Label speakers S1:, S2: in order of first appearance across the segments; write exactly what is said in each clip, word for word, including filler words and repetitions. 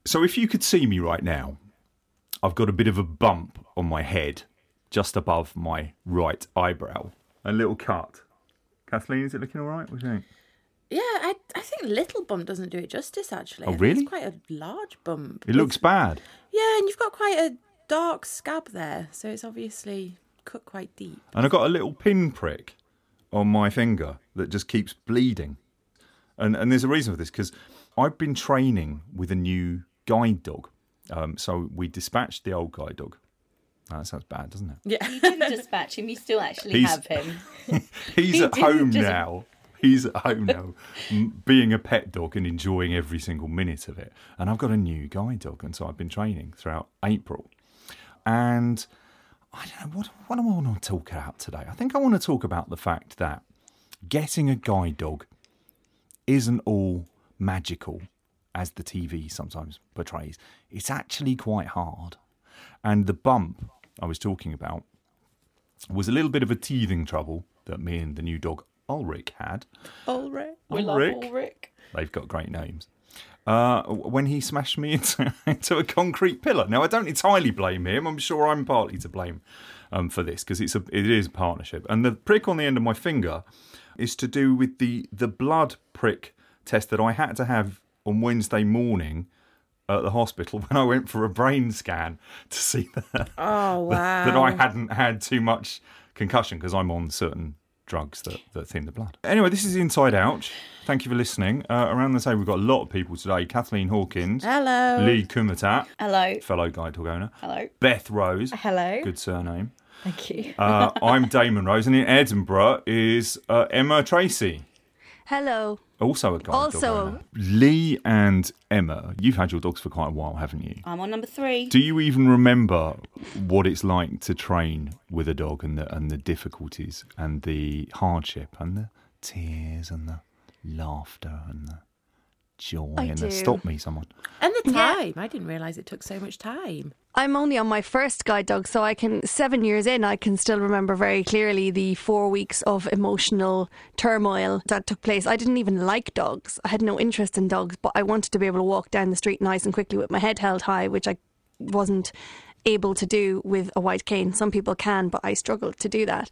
S1: So if you could see me right now, I've got a bit of a bump on my head just above my right eyebrow. A little cut. Kathleen, is it looking all right? What do you think?
S2: Yeah, I I think a little bump doesn't do it justice, actually.
S1: Oh,
S2: I think
S1: really?
S2: It's quite a large bump.
S1: It looks bad.
S2: Yeah, and you've got quite a dark scab there, so it's obviously cut quite deep.
S1: And I've got a little pinprick on my finger that just keeps bleeding. And and there's a reason for this, because I've been training with a new guide dog. Um, so we dispatched the old guide dog. Oh, that sounds bad, doesn't it?
S2: Yeah.
S3: You didn't dispatch him, you still actually
S1: He's-
S3: have him.
S1: He's
S3: He
S1: at
S3: didn't
S1: home
S3: just-
S1: now. He's at home now, m- being a pet dog and enjoying every single minute of it. And I've got a new guide dog, and so I've been training throughout April. And I don't know, what, what do I want to talk about today? I think I want to talk about the fact that getting a guide dog isn't all magical, as the T V sometimes portrays. It's actually quite hard. And the bump I was talking about was a little bit of a teething trouble that me and the new dog Ulrich had.
S2: Ulrich.
S3: We love
S1: Ulrich.
S3: Ulrich.
S1: They've got great names. Uh, when he smashed me into, into a concrete pillar. Now, I don't entirely blame him. I'm sure I'm partly to blame um, for this, because it's a it is a partnership. And the prick on the end of my finger is to do with the, the blood prick test that I had to have on Wednesday morning at the hospital when I went for a brain scan to see that,
S2: Oh, wow.
S1: that I hadn't had too much concussion, because I'm on certain drugs that, that thin the blood. Anyway, this is Inside Ouch. Thank you for listening. Uh, around the table, we've got a lot of people today. Kathleen Hawkins.
S2: Hello.
S1: Lee Kumatat.
S3: Hello.
S1: Fellow guide dog owner.
S3: Hello.
S1: Beth Rose.
S3: Hello.
S1: Good surname.
S3: Thank you.
S1: Uh, I'm Damon Rose, and in Edinburgh is uh, Emma Tracy.
S4: Hello.
S1: Also a guide dog
S4: Also-
S1: owner. Lee and Emma, you've had your dogs for quite a while, haven't you?
S3: I'm on number three.
S1: Do you even remember what it's like to train with a dog, and the and the difficulties and the hardship and the tears and the laughter and the joy
S4: I
S1: and the
S4: do.
S1: stop me someone.
S2: And the
S4: Yeah.
S2: time. I didn't realise it took so much time.
S4: I'm only on my first guide dog, so I can, seven years in, I can still remember very clearly the four weeks of emotional turmoil that took place. I didn't even like dogs. I had no interest in dogs, but I wanted to be able to walk down the street nice and quickly with my head held high, which I wasn't able to do with a white cane. Some people can, but I struggled to do that.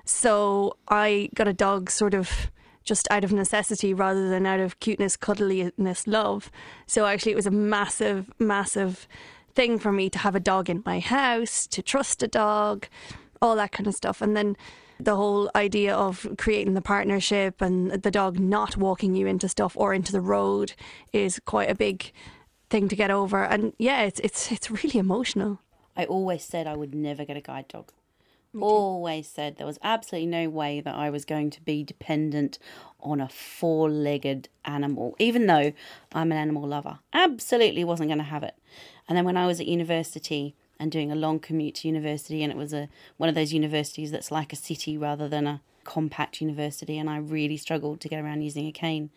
S4: So I got a dog sort of just out of necessity rather than out of cuteness, cuddliness, love. So actually it was a massive, massive thing for me to have a dog in my house, to trust a dog, all that kind of stuff. And then the whole idea of creating the partnership and the dog not walking you into stuff or into the road is quite a big thing to get over. And yeah, it's it's it's really emotional.
S3: I always said I would never get a guide dog. Always said there was absolutely no way that I was going to be dependent on a four-legged animal, even though I'm an animal lover. Absolutely wasn't going to have it. And then when I was at university and doing a long commute to university, and it was a one of those universities that's like a city rather than a compact university, and I really struggled to get around using a cane.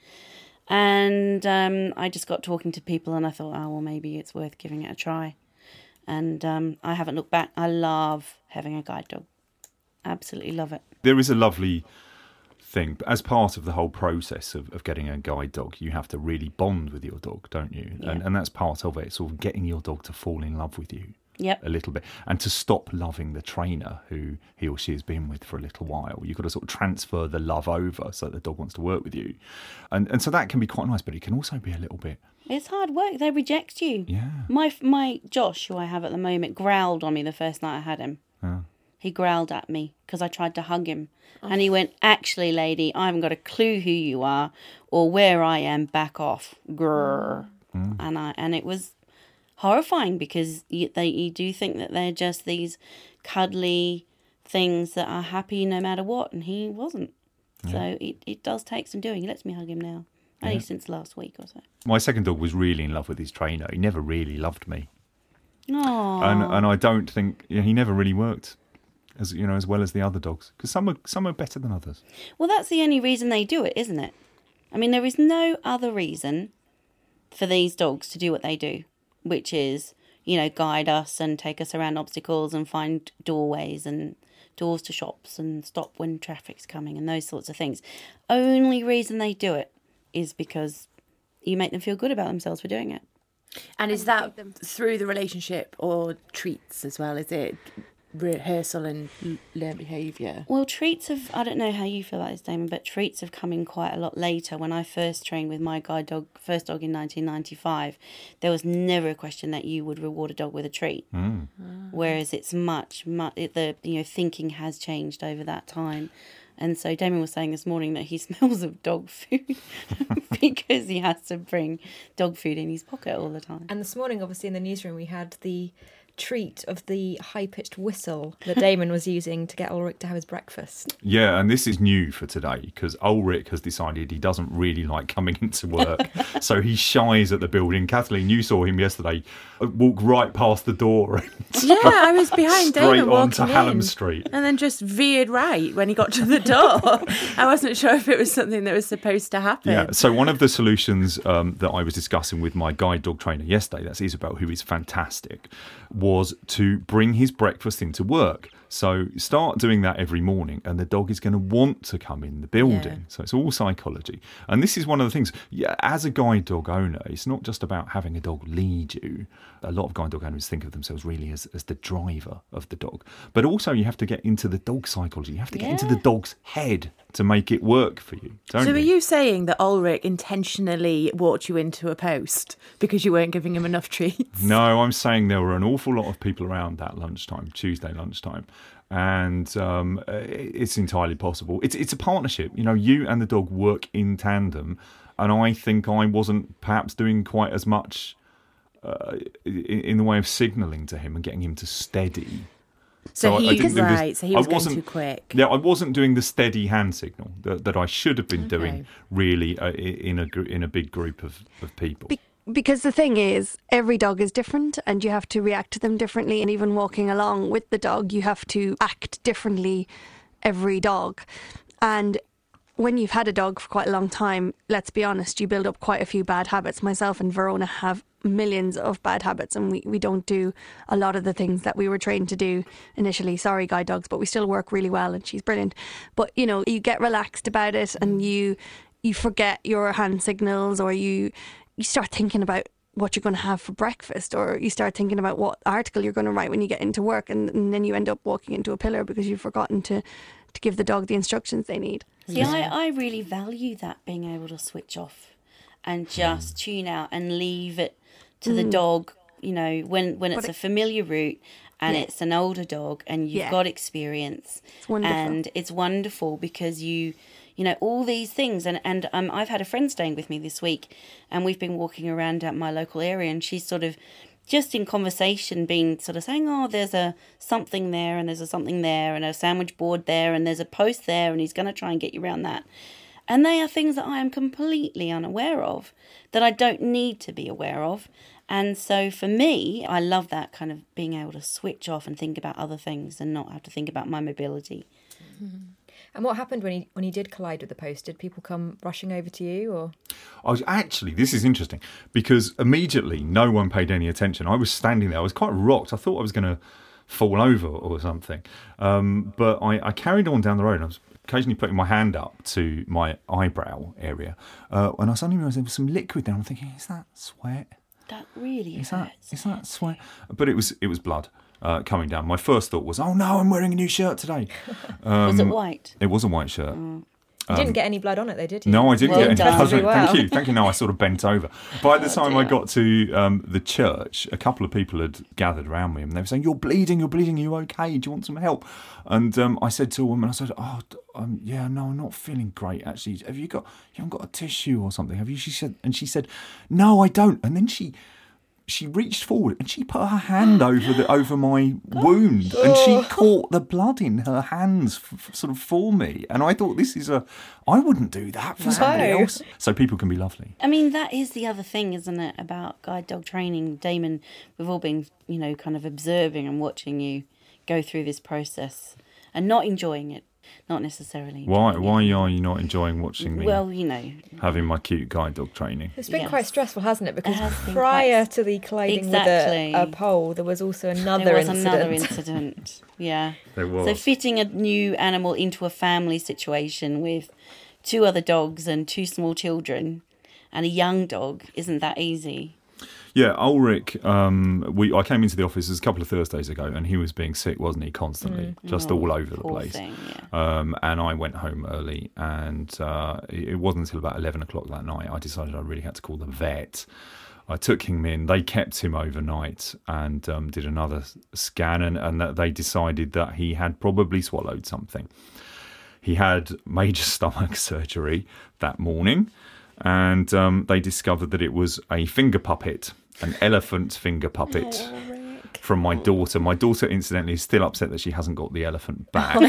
S3: And um, I just got talking to people, and I thought, oh, well, maybe it's worth giving it a try. And um, I haven't looked back. I love having a guide dog. Absolutely love it.
S1: There is a lovely thing. As part of the whole process of, of getting a guide dog, you have to really bond with your dog, don't you?
S3: Yeah.
S1: And, and that's part of it, sort of getting your dog to fall in love with you.
S3: Yep.
S1: A little bit, and to stop loving the trainer who he or she has been with for a little while. You've got to sort of transfer the love over so that the dog wants to work with you, and and so that can be quite nice, but it can also be a little bit.
S3: It's hard work. They reject you.
S1: Yeah.
S3: My my Josh, who I have at the moment, growled on me the first night I had him.
S1: Oh.
S3: He growled at me because I tried to hug him. And he went, actually, lady, I haven't got a clue who you are or where I am. Back off. Grrr.
S1: Mm.
S3: And I and it was horrifying because you, they you do think that they're just these cuddly things that are happy no matter what. And he wasn't.
S1: Yeah.
S3: So it, it does take some doing. He lets me hug him now. Only
S1: Yeah.
S3: since last week or so.
S1: My second dog was really in love with his trainer. He never really loved me,
S3: Aww.
S1: and and I don't think you know, he never really worked as you know as well as the other dogs, because some are some are better than others.
S3: Well, that's the only reason they do it, isn't it? I mean, there is no other reason for these dogs to do what they do, which is, you know, guide us and take us around obstacles and find doorways and doors to shops and stop when traffic's coming and those sorts of things. Only reason they do it is because you make them feel good about themselves for doing it.
S2: And is
S4: And
S2: that
S4: feed them.
S2: through the relationship or treats as well? Is it rehearsal and l- learned behaviour?
S3: Well, treats have, I don't know how you feel about this, Damon, but treats have come in quite a lot later. When I first trained with my guide dog, first dog in nineteen ninety-five, there was never a question that you would reward a dog with a treat.
S1: Mm.
S3: Whereas it's much, much, the, you know, thinking has changed over that time. And so Damon was saying this morning that he smells of dog food because he has to bring dog food in his pocket all the time.
S5: And this morning, obviously, in the newsroom, we had the treat of the high-pitched whistle that Damon was using to get Ulrich to have his breakfast.
S1: Yeah, and this is new for today because Ulrich has decided he doesn't really like coming into work, so he shies at the building. Kathleen, you saw him yesterday walk right past the door and
S2: Yeah, I was behind
S1: straight
S2: Damon
S1: onto
S2: walking
S1: Hallam
S2: in,
S1: Street.
S2: and then just veered right when he got to the door. I wasn't sure if it was something that was supposed to happen.
S1: Yeah, so one of the solutions um, that I was discussing with my guide dog trainer yesterday, that's Isabel, who is fantastic, was to bring his breakfast into work. So start doing that every morning and the dog is going to want to come in the building.
S2: Yeah.
S1: So it's all psychology. And this is one of the things, yeah, as a guide dog owner, it's not just about having a dog lead you. A lot of guide dog owners think of themselves really as, as the driver of the dog. But also you have to get into the dog psychology. You have to get into
S3: Yeah.
S1: the dog's head to make it work for you, don't
S2: So
S1: you?
S2: are you saying that Ulrich intentionally walked you into a post because you weren't giving him enough treats?
S1: No, I'm saying there were an awful lot of people around that lunchtime, Tuesday lunchtime, and um, it's entirely possible. It's it's a partnership. You know, you and the dog work in tandem, and I think I wasn't perhaps doing quite as much uh, in, in the way of signalling to him and getting him to steady.
S2: So,
S1: I- I
S2: he
S1: didn't
S2: was
S1: do this-
S2: right. So he
S1: I
S2: was going
S1: wasn't-
S2: too quick.
S1: Yeah, I wasn't doing the steady hand signal that, that I should have been
S2: Okay.
S1: doing really uh, i- in a gr- in a big group of, of people.
S4: Be- because the thing is, every dog is different and you have to react to them differently. And even walking along with the dog, you have to act differently every dog. And when you've had a dog for quite a long time, let's be honest, you build up quite a few bad habits. Myself and Verona have millions of bad habits and we, we don't do a lot of the things that we were trained to do initially. Sorry, guide dogs, but we still work really well and she's brilliant. But, you know, you get relaxed about it and you you forget your hand signals, or you you start thinking about what you're going to have for breakfast, or you start thinking about what article you're going to write when you get into work, and, and then you end up walking into a pillar because you've forgotten to, to give the dog the instructions they need.
S3: See, I, I really value that, being able to switch off and just tune out and leave it to the dog, you know, when, when it's
S4: But
S3: a familiar route and
S4: Yeah.
S3: it's an older dog and you've
S4: Yeah.
S3: got experience.
S4: It's wonderful.
S3: And it's wonderful because you, you know, all these things. And, and um, I've had a friend staying with me this week and we've been walking around at my local area and she's sort of just in conversation been sort of saying, oh, there's a something there and there's a something there and a sandwich board there and there's a post there and he's going to try and get you around that. And they are things that I am completely unaware of, that I don't need to be aware of. And so for me, I love that kind of being able to switch off and think about other things and not have to think about my mobility.
S5: And what happened when he when he did collide with the post? Did people come rushing over to you, or?
S1: I was actually, this is interesting because immediately no one paid any attention. I was standing there, I was quite rocked. I thought I was going to fall over or something. Um, but I, I carried on down the road and I was occasionally putting my hand up to my eyebrow area. Uh, and I suddenly realised there was some liquid there. I'm thinking, is that sweat?
S3: That really
S1: Is
S3: hurts.
S1: that is that sweat? But it was it was blood uh, coming down. My first thought was, oh no, I'm wearing a new shirt today.
S3: Was it white?
S1: It was a white shirt.
S5: You didn't get any blood on it, though, did you?
S1: No, I didn't
S3: Well
S1: get any.
S3: done.
S1: Thank
S5: Well.
S1: you, thank you. No, I sort of bent over. By the time I
S3: dear.
S1: got to um, the church, a couple of people had gathered around me and they were saying, "You're bleeding, you're bleeding. Are you okay? Do you want some help?" And um, I said to a woman, I said, "Oh, d- um, yeah, no, I'm not feeling great. Actually, have you got? You haven't got a tissue or something, have you?" She said, and she said, "No, I don't." And then she. She reached forward and she put her hand over the over my wound and she caught the blood in her hands f- f- sort of for me. And I thought, this is a, I wouldn't do that for somebody
S5: No.
S1: else. So people can be lovely.
S3: I mean, that is the other thing, isn't it, about guide dog training? Damon, we've all been, you know, kind of observing and watching you go through this process and not enjoying it. Not necessarily.
S1: Why
S3: enjoying
S1: why
S3: it.
S1: are you not enjoying watching me
S3: Well, you know,
S1: having my cute guide dog training?
S5: It's been
S3: Yes.
S5: quite stressful, hasn't it? Because
S3: has been
S5: prior
S3: quite-
S5: to the colliding
S3: Exactly.
S5: with a, a pole, there was also another
S3: there was
S5: incident.
S3: another incident. Yeah.
S1: There was.
S3: So fitting a new animal into a family situation with two other dogs and two small children and a young dog isn't that easy.
S1: Yeah, Ulrich, um, we I came into the office a couple of Thursdays ago, and he was being sick, wasn't he, constantly,
S3: Mm.
S1: just
S3: Oh,
S1: all over the
S3: poor
S1: place.
S3: thing, yeah.
S1: Um, and I went home early, and uh, it it wasn't until about eleven o'clock that night I decided I really had to call the vet. I took him in. They kept him overnight and um, did another s- scan, and, and that they decided that he had probably swallowed something. He had major stomach surgery that morning, and um, they discovered that it was a finger puppet, an elephant finger puppet from my daughter. My daughter, incidentally, is still upset that she hasn't got the elephant back.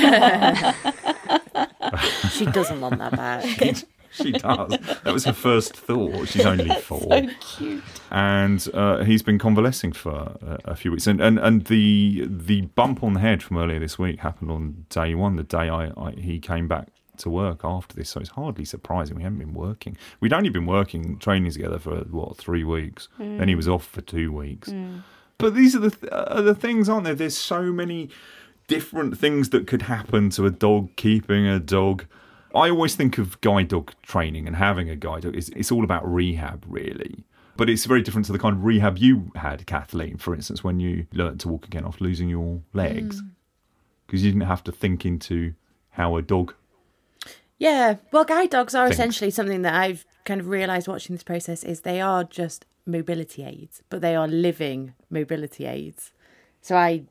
S2: She doesn't want that back.
S1: She does. That was her first thought. She's only four.
S3: So cute.
S1: And uh, he's been convalescing for a, a few weeks. And, and and the the bump on the head from earlier this week happened on day one, the day I, I he came back to work after this. So it's hardly surprising. We haven't been working. We'd only been working, training together for, what, three weeks. Mm. Then he was off for two weeks. Mm. But these are the, th- are the things, aren't there? There's so many different things that could happen to a dog, keeping a dog. I always think of guide dog training and having a guide dog. It's, it's all about rehab, really. But it's very different to the kind of rehab you had, Kathleen, for instance, when you learnt to walk again after losing your legs. Because mm. you didn't have to think into how a dog...
S2: Yeah, well, guide dogs are
S1: thinks.
S2: essentially something that I've kind of realised watching this process is they are just mobility aids, but they are living mobility aids. So I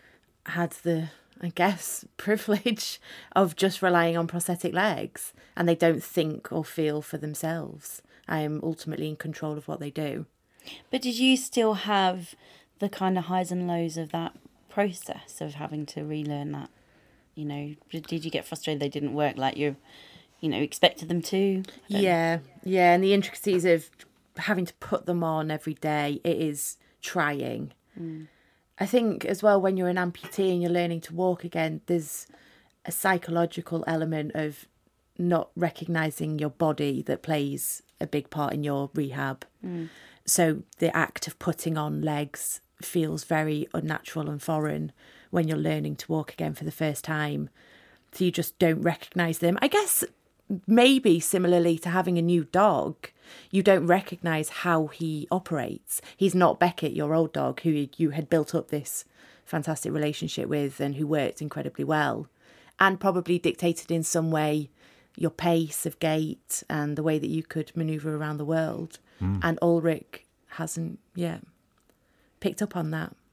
S2: had the... I guess, privilege of just relying on prosthetic legs, and they don't think or feel for themselves. I am ultimately in control of what they do.
S3: But did you still have the kind of highs and lows of that process of having to relearn that? You know, did you get frustrated they didn't work like you, you know, expected them to?
S2: Yeah, yeah, and the intricacies of having to put them on every day, it is trying. Mm. I think as well, when you're an amputee and you're learning to walk again, there's a psychological element of not recognising your body that plays a big part in your rehab. Mm. So the act of putting on legs feels very unnatural and foreign when you're learning to walk again for the first time. So you just don't recognise them. I guess maybe similarly to having a new dog, you don't recognise how he operates. He's not Beckett, your old dog, who you had built up this fantastic relationship with and who worked incredibly well and probably dictated in some way your pace of gait and the way that you could manoeuvre around the world. Mm. And Ulrich hasn't yet picked up on that.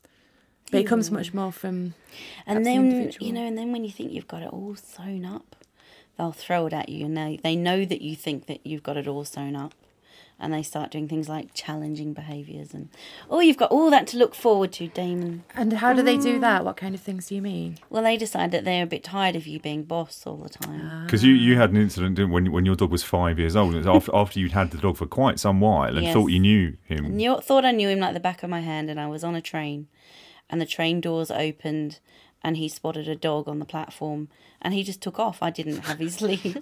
S2: But it comes much more from
S3: and then the you know, and then when you think you've got it all sewn up, they'll throw it at you, and they they know that you think that you've got it all sewn up, and they start doing things like challenging behaviours, and oh, you've got all that to look forward to, Damon.
S2: And how do they do that? What kind of things do you mean?
S3: Well, they decide that they're a bit tired of you being boss all the time.
S1: Because you, you had an incident didn't, when when your dog was five years old, and after after you'd had the dog for quite some while, and
S3: yes.
S1: thought you knew him.
S3: I knew, thought I knew him like the back of my hand, and I was on a train, and the train doors opened, and he spotted a dog on the platform, and he just took off. I didn't have his lead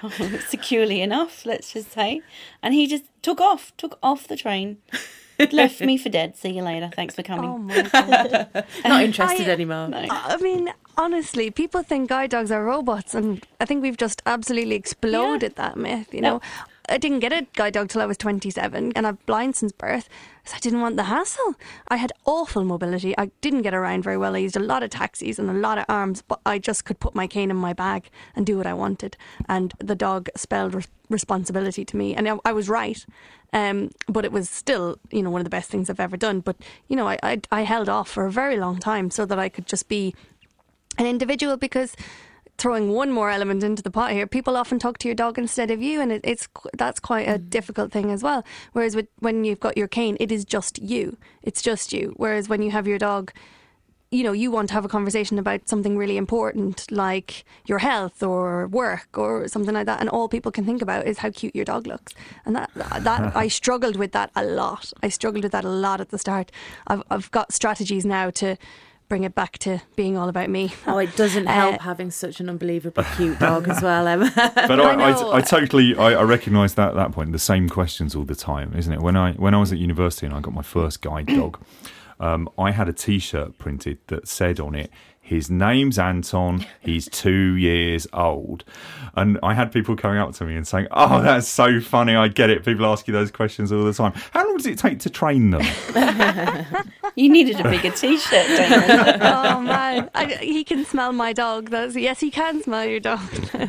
S3: securely enough, let's just say. And he just took off, took off the train, left me for dead. See you later. Thanks for coming.
S4: Oh, my God.
S2: Not interested
S4: I,
S2: anymore.
S3: No.
S4: I mean, honestly, people think guide dogs are robots, and I think we've just absolutely exploded yeah. that myth, you know.
S3: No.
S4: I didn't get a guide dog till I was twenty-seven, and I've blind since birth, so I didn't want the hassle. I had awful mobility. I didn't get around very well. I used a lot of taxis and a lot of arms, but I just could put my cane in my bag and do what I wanted. And the dog spelled re- responsibility to me, and I, I was right. Um, but it was still, you know, one of the best things I've ever done. But, you know, I, I, I held off for a very long time so that I could just be an individual, because throwing one more element into the pot here, people often talk to your dog instead of you, and it, it's that's quite a difficult thing as well. Whereas with, when you've got your cane, it is just you. It's just you. Whereas when you have your dog, you know, you want to have a conversation about something really important, like your health or work or something like that, and all people can think about is how cute your dog looks. And that that I struggled with that a lot. I struggled with that a lot at the start. I've I've got strategies now to bring it back to being all about me.
S2: Oh, it doesn't help uh, having such an unbelievably cute dog as well, Emma.
S1: But I, I, I, I totally, I, I recognise that at that point, the same questions all the time, isn't it? When I when I was at university and I got my first guide dog, um, I had a T-shirt printed that said on it, his name's Anton, he's two years old. And I had people coming up to me and saying, oh, that's so funny, I get it. People ask you those questions all the time. How long does it take to train them?
S3: You needed a bigger T-shirt, Damon.
S4: Oh man, I, he can smell my dog. That's, yes, he can smell your dog.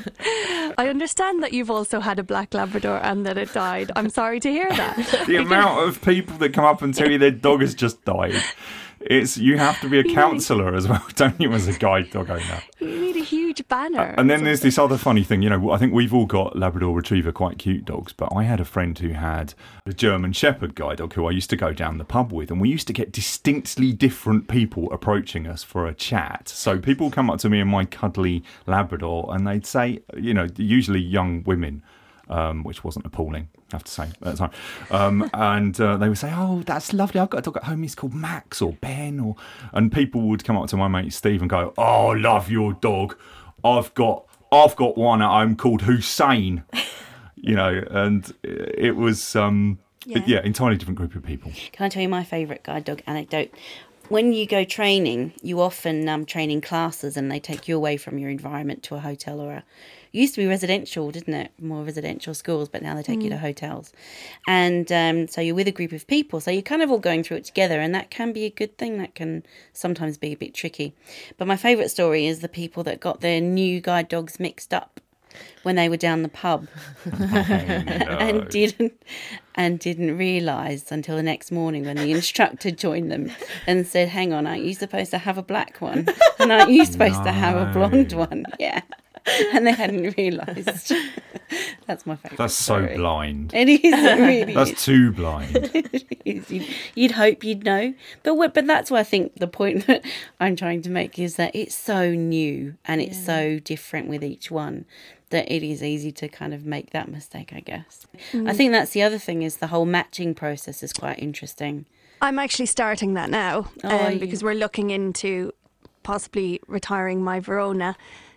S4: I understand that you've also had a black Labrador and that it died. I'm sorry to hear that.
S1: The amount of people that come up and tell you their dog has just died. It's you have to be a counsellor as well, don't you, as a guide dog owner?
S4: You need a huge banner.
S1: And then there's this other funny thing, you know, I think we've all got Labrador Retriever, quite cute dogs, but I had a friend who had a German Shepherd guide dog who I used to go down the pub with, and we used to get distinctly different people approaching us for a chat. So people come up to me and my cuddly Labrador and they'd say, you know, usually young women, Um, which wasn't appalling, I have to say, at the time. Um, and uh, they would say, oh, that's lovely, I've got a dog at home, he's called Max or Ben. or And people would come up to my mate Steve and go, oh, love your dog. I've got I've got one at home called Hussein. You know, and it was, um,
S3: Yeah.
S1: yeah, entirely different group of people.
S3: Can I tell you my favourite guide dog anecdote? When you go training, you often um, train in classes and they take you away from your environment to a hotel or a... It used to be residential, didn't it? More residential schools, but now they take mm. you to hotels. And um, so you're with a group of people. So you're kind of all going through it together, and that can be a good thing. That can sometimes be a bit tricky. But my favourite story is the people that got their new guide dogs mixed up when they were down the pub
S1: Oh, no.
S3: and didn't and didn't realise until the next morning when the instructor joined them and said, hang on, aren't you supposed to have a black one? And aren't you supposed to have a blonde one? Yeah. And they hadn't realised. That's my favourite
S1: That's
S3: story.
S1: so blind.
S3: It is, it really
S1: That's
S3: is.
S1: too blind.
S3: It is. You'd, you'd hope you'd know. But what- but that's what I think the point that I'm trying to make is that it's so new and it's
S5: Yeah.
S3: so different with each one that it is easy to kind of make that mistake, I guess. I think that's the other thing is the whole matching process is quite interesting.
S4: I'm actually starting that now
S3: Oh, are
S4: um,
S3: you?
S4: because we're looking into possibly retiring my Verona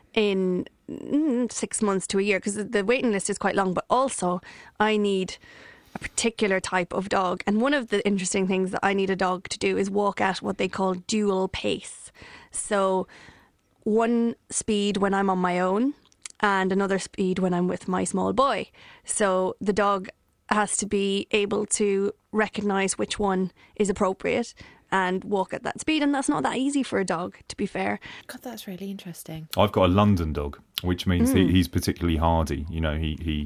S4: in mm, six months to a year because the waiting list is quite long, but also I need a particular type of dog. And one of the interesting things that I need a dog to do is walk at what they call dual pace. So one speed when I'm on my own and another speed when I'm with my small boy. So the dog has to be able to recognise which one is appropriate and walk at that speed, and that's not that easy for a dog, to be fair.
S2: God, that's really interesting.
S1: I've got a London dog, which means he, he's particularly hardy. You know, he, he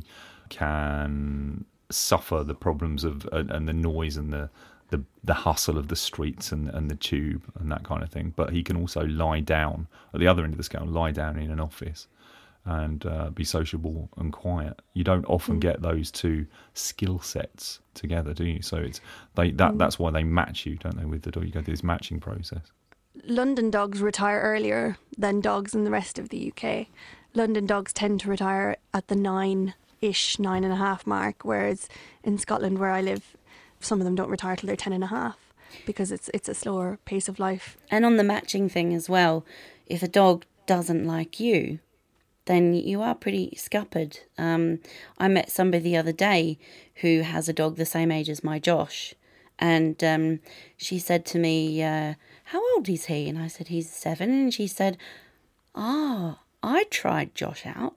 S1: can suffer the problems of and, and the noise and the, the the hustle of the streets and, and the tube and that kind of thing. But he can also lie down at the other end of the scale, lie down in an office and uh, be sociable and quiet. You don't often get those two skill sets together, do you? So it's they that that's why they match you, don't they? With the dog, you go through this matching process.
S4: London dogs retire earlier than dogs in the rest of the U K. London dogs tend to retire at the nine-ish, nine and a half mark, whereas in Scotland, where I live, some of them don't retire till they're ten and a half because it's it's a slower pace of life.
S3: And on the matching thing as well, if a dog doesn't like you, then you are pretty scuppered. Um, I met somebody the other day who has a dog the same age as my Josh. And um, she said to me, uh, how old is he? And I said, he's seven. And she said, oh, I tried Josh out.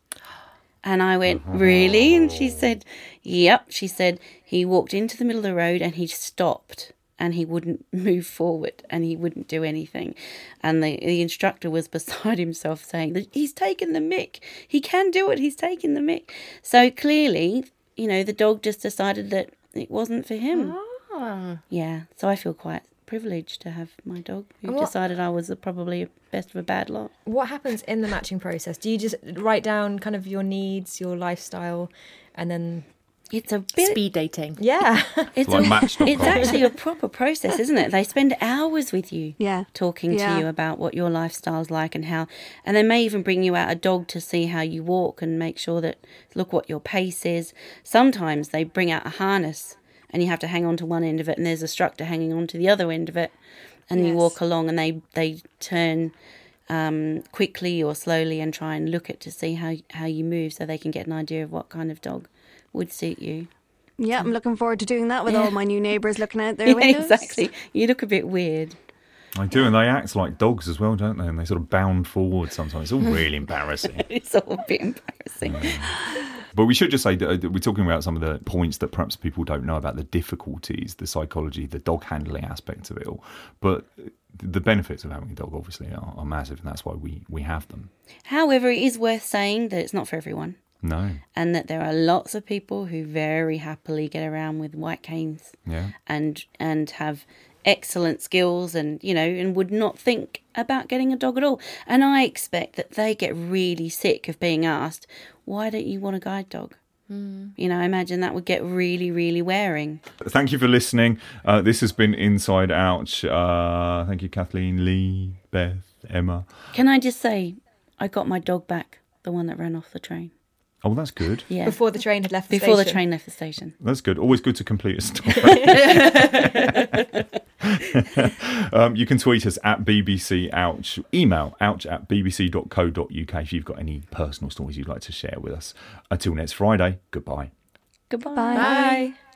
S3: And I went, really? And she said, yep. She said, he walked into the middle of the road and he stopped. And he wouldn't move forward and he wouldn't do anything. And the, the instructor was beside himself saying that he's taken the mick. He can do it. He's taken the mick. So clearly, you know, the dog just decided that it wasn't for him.
S2: Ah.
S3: Yeah. So I feel quite privileged to have my dog who
S5: And what-
S3: decided I was a, probably a best of a bad lot.
S5: What happens in the matching process? Do you just write down kind of your needs, your lifestyle, and then
S3: It's a bit...
S2: Speed dating.
S5: yeah,
S3: It's,
S1: Like
S3: a,
S1: Match dot com.
S3: it's actually a proper process, isn't it? They spend hours with you.
S4: Yeah.
S3: Talking
S4: Yeah.
S3: to you about what your lifestyle's like and how, and they may even bring you out a dog to see how you walk and make sure that, look what your pace is. Sometimes they bring out a harness and you have to hang on to one end of it and there's a instructor hanging on to the other end of it and you
S4: Yes.
S3: walk along and they, they turn um, quickly or slowly and try and look at to see how, how you move so they can get an idea of what kind of dog would suit you.
S4: Yeah, I'm looking forward to doing that with
S3: Yeah.
S4: all my new neighbours looking out their
S3: Yeah,
S4: windows.
S3: exactly. You look a bit weird.
S1: I do, and they act like dogs as well, don't they? And they sort of bound forward sometimes. It's all really embarrassing.
S3: It's all a bit embarrassing.
S1: But we should just say that we're talking about some of the points that perhaps people don't know about the difficulties, the psychology, the dog handling aspect of it all. But the benefits of having a dog obviously are, are massive, and that's why we, we have them.
S3: However, it is worth saying that it's not for everyone.
S1: No.
S3: And that there are lots of people who very happily get around with white canes
S1: Yeah.
S3: and and have excellent skills and, you know, and would not think about getting a dog at all. And I expect that they get really sick of being asked, why don't you want a guide dog? Mm. You know, I imagine that would get really, really wearing.
S1: Thank you for listening. Uh, this has been Inside Ouch. Uh, thank you, Kathleen, Lee, Beth, Emma.
S3: Can I just say, I got my dog back, the one that ran off the train.
S1: Oh, that's good.
S3: Yeah.
S5: Before the train had left the
S3: Before
S5: station.
S3: the train left the station.
S1: That's good. Always good to complete a story. um, you can tweet us at B B C Ouch. Email ouch at b b c dot co dot u k if you've got any personal stories you'd like to share with us. Until next Friday, goodbye.
S3: Goodbye.
S4: Bye.
S5: Bye.